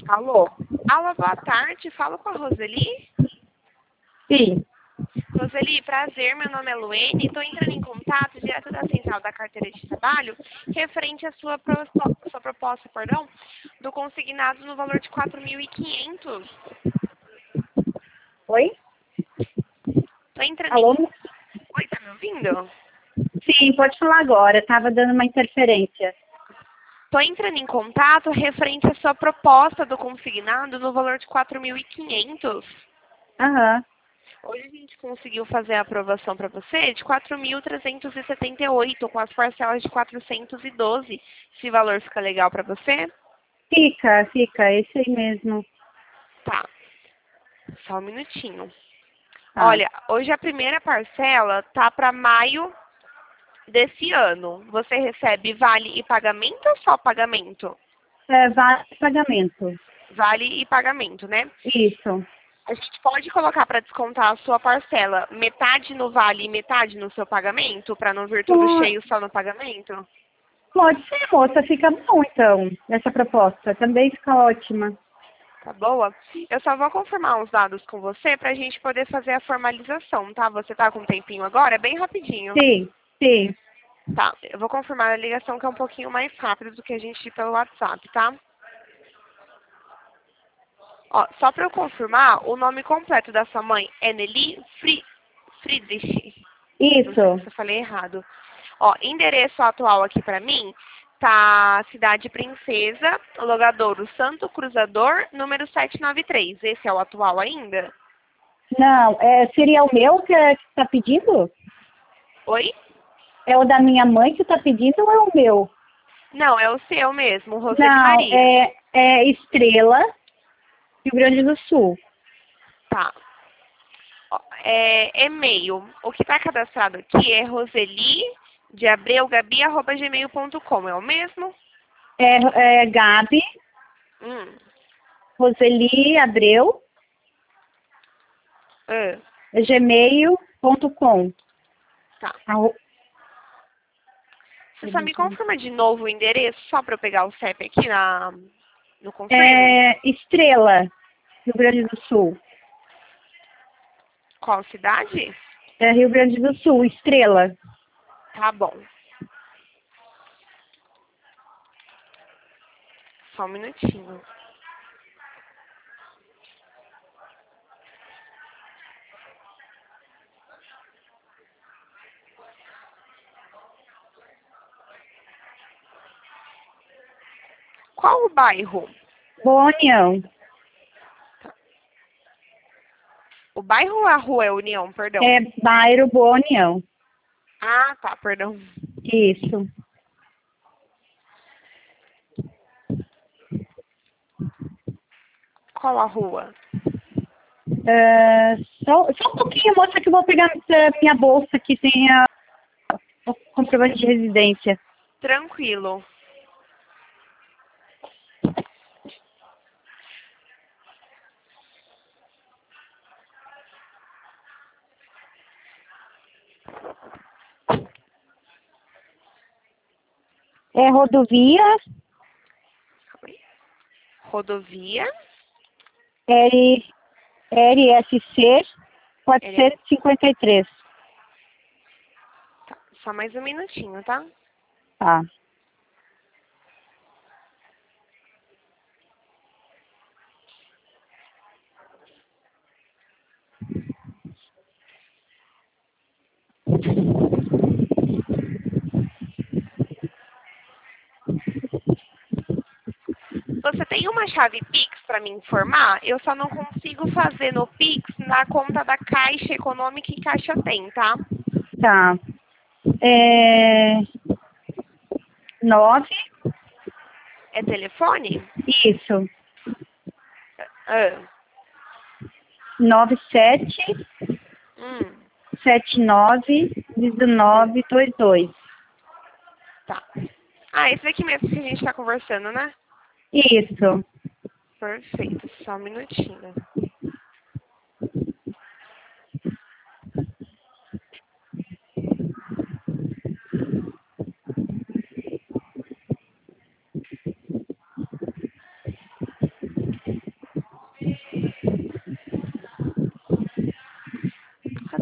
Alô? Alô, boa tarde. Falo com a Roseli. Sim. Roseli, prazer. Meu nome é Luene. Estou entrando em contato direto da Central da Carteira de Trabalho referente à sua proposta, do consignado no valor de 4.500. Oi? Estou entrando Alô? Oi, tá me ouvindo? Sim, pode falar agora. Tava dando uma interferência. Estou entrando em contato referente à sua proposta do consignado no valor de 4.500. Aham. Hoje a gente conseguiu fazer a aprovação para você de 4.378 com as parcelas de 412. Esse valor fica legal para você? Fica. Esse aí mesmo. Tá. Só um minutinho. Tá. Olha, hoje a primeira parcela tá para maio desse ano. Você recebe vale e pagamento ou só pagamento? Vale pagamento. Vale e pagamento, né? Isso. A gente pode colocar para descontar a sua parcela metade no vale e metade no seu pagamento, para não vir tudo Po- cheio só no pagamento? Pode ser, moça. Fica bom, então, essa proposta. Também fica ótima. Tá boa? Eu só vou confirmar uns dados com você para a gente poder fazer a formalização, tá? Você tá com um tempinho agora? É bem rapidinho. Sim. Tá, eu vou confirmar a ligação que é um pouquinho mais rápido do que a gente ir pelo WhatsApp, tá? Ó, só para eu confirmar, o nome completo da sua mãe é Nelly Friedrich. Não sei Isso. se eu falei errado. Ó, endereço atual aqui pra mim tá Cidade Princesa, Logadouro Santo Cruzador, número 793. Esse é o atual ainda? Não, seria o meu que tá pedindo? Oi? É o da minha mãe que tá pedindo ou é o meu? Não, é o seu mesmo, Roseli Não, Maria. é Estrela, Rio Grande do Sul. Tá. Ó, e-mail. O que tá cadastrado aqui é Roseli de abreugabi@gmail.com. É o mesmo? É Gabi, Hum. Roseli Abreu, Ah, gmail.com. tá. Você só me confirma de novo o endereço, só para eu pegar o CEP aqui no confirme? Estrela, Rio Grande do Sul. Qual cidade? É Rio Grande do Sul, Estrela. Tá bom. Só um minutinho. Qual o bairro? Boa União. O bairro ou a rua é União, perdão? É bairro Boa União. Ah, tá, perdão. Isso. Qual a rua? Só um pouquinho, moça, que eu vou pegar minha bolsa que tem o comprovante de residência. Tranquilo. É rodovia Rodovia. RSC Ele- 453. Tá, só mais um minutinho, tá? Tá. Você tem uma chave Pix para me informar? Eu só não consigo fazer no Pix na conta da Caixa Econômica e Caixa Tem, tá? Tá. 9. É telefone? Isso. Ah, 97 hum, 79 1922. tá. Ah, esse daqui mesmo que a gente tá conversando, né? Isso. Perfeito, só um minutinho.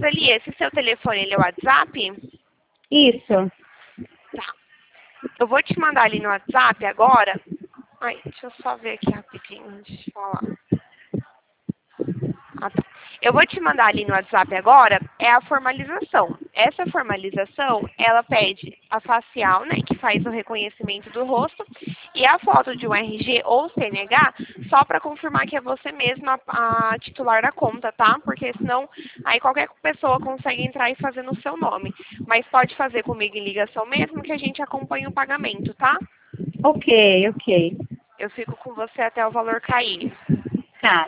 Roseli, esse seu telefone, ele é o WhatsApp? Isso. Tá. Eu vou te mandar ali no WhatsApp agora. Ai, deixa eu só ver aqui rapidinho, deixa eu falar. Ah, tá. Eu vou te mandar ali no WhatsApp agora, é a formalização. Essa formalização, ela pede a facial, né, que faz o reconhecimento do rosto, e a foto de um RG ou CNH, só para confirmar que é você mesma a titular da conta, tá? Porque senão, aí qualquer pessoa consegue entrar e fazer no seu nome. Mas pode fazer comigo em ligação mesmo, que a gente acompanha o pagamento, tá? Ok, ok. Eu fico com você até o valor cair. Tá.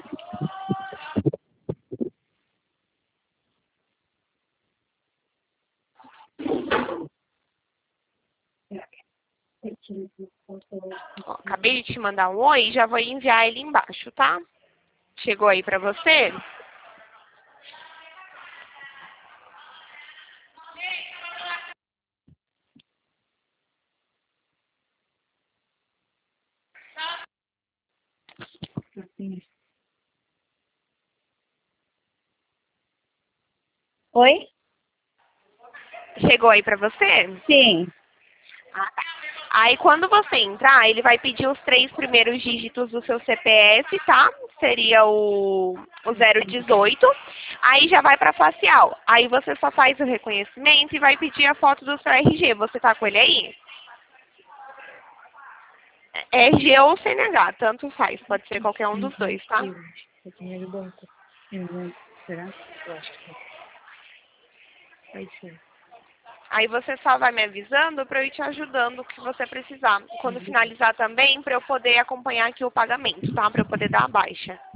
Ó, acabei de te mandar um oi e já vou enviar ele embaixo, tá? Chegou aí pra você? Oi? Chegou aí pra você? Sim. Ah, tá. Aí quando você entrar, ele vai pedir os 3 primeiros dígitos do seu CPF, tá? Seria o 018. Aí já vai pra facial. Aí você só faz o reconhecimento e vai pedir a foto do seu RG. Você tá com ele aí? RG ou CNH, tanto faz. Pode ser qualquer um dos dois, tá? Será? Aí você só vai me avisando para eu ir te ajudando o que você precisar. Quando finalizar também, para eu poder acompanhar aqui o pagamento, tá? Para eu poder dar a baixa.